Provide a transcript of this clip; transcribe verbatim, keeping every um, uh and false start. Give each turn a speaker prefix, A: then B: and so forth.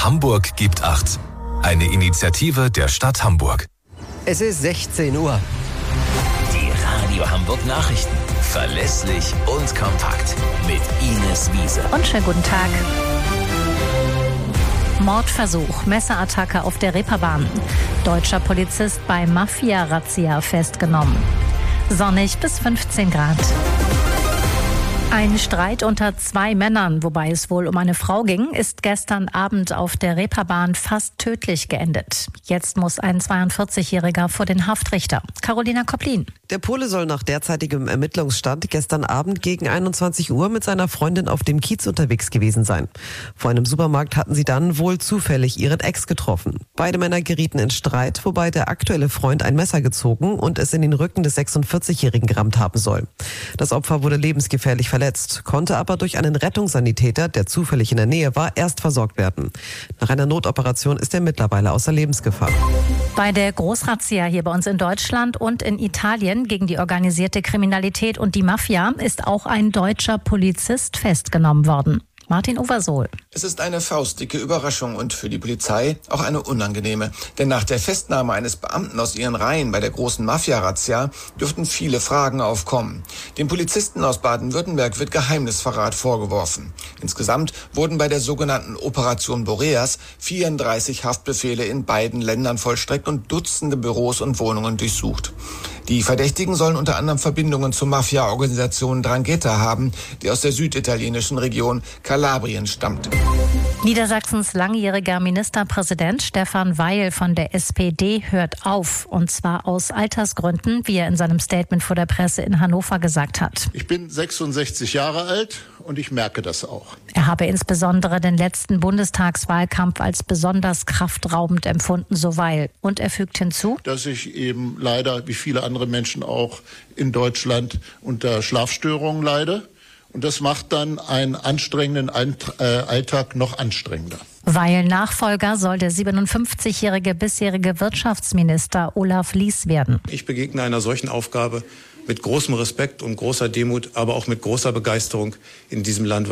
A: Hamburg gibt Acht. Eine Initiative der Stadt Hamburg.
B: Es ist sechzehn Uhr.
C: Die Radio Hamburg Nachrichten. Verlässlich und kompakt. Mit Ines Wiese.
D: Und schönen guten Tag. Mordversuch, Messerattacke auf der Reeperbahn. Deutscher Polizist bei Mafia-Razzia festgenommen. Sonnig bis fünfzehn Grad. Ein Streit unter zwei Männern, wobei es wohl um eine Frau ging, ist gestern Abend auf der Reeperbahn fast tödlich geendet. Jetzt muss ein zweiundvierzigjähriger vor den Haftrichter. Carolina Kopplin.
E: Der Pole soll nach derzeitigem Ermittlungsstand gestern Abend gegen einundzwanzig Uhr mit seiner Freundin auf dem Kiez unterwegs gewesen sein. Vor einem Supermarkt hatten sie dann wohl zufällig ihren Ex getroffen. Beide Männer gerieten in Streit, wobei der aktuelle Freund ein Messer gezogen und es in den Rücken des sechsundvierzigjährigen gerammt haben soll. Das Opfer wurde lebensgefährlich verletzt, konnte aber durch einen Rettungssanitäter, der zufällig in der Nähe war, erst versorgt werden. Nach einer Notoperation ist er mittlerweile außer Lebensgefahr.
D: Bei der Großrazzia hier bei uns in Deutschland und in Italien gegen die organisierte Kriminalität und die Mafia ist auch ein deutscher Polizist festgenommen worden. Martin Oversohl.
F: Es ist eine faustdicke Überraschung und für die Polizei auch eine unangenehme. Denn nach der Festnahme eines Beamten aus ihren Reihen bei der großen Mafia-Razzia dürften viele Fragen aufkommen. Dem Polizisten aus Baden-Württemberg wird Geheimnisverrat vorgeworfen. Insgesamt wurden bei der sogenannten Operation Boreas vierunddreißig Haftbefehle in beiden Ländern vollstreckt und Dutzende Büros und Wohnungen durchsucht. Die Verdächtigen sollen unter anderem Verbindungen zur Mafia-Organisation Drangheta haben, die aus der süditalienischen Region Kalabrien stammt.
D: Niedersachsens langjähriger Ministerpräsident Stefan Weil von der S P D hört auf. Und zwar aus Altersgründen, wie er in seinem Statement vor der Presse in Hannover gesagt hat.
G: Ich bin sechsundsechzig Jahre alt und ich merke das auch.
D: Er habe insbesondere den letzten Bundestagswahlkampf als besonders kraftraubend empfunden, so Weil. Und er fügt hinzu,
G: dass ich eben leider, wie viele andere Menschen auch in Deutschland, unter Schlafstörungen leide. Und das macht dann einen anstrengenden Alltag noch anstrengender.
D: Weil Nachfolger soll der siebenundfünfzigjährige bisherige Wirtschaftsminister Olaf Lies werden.
H: Ich begegne einer solchen Aufgabe mit großem Respekt und großer Demut, aber auch mit großer Begeisterung in diesem Land.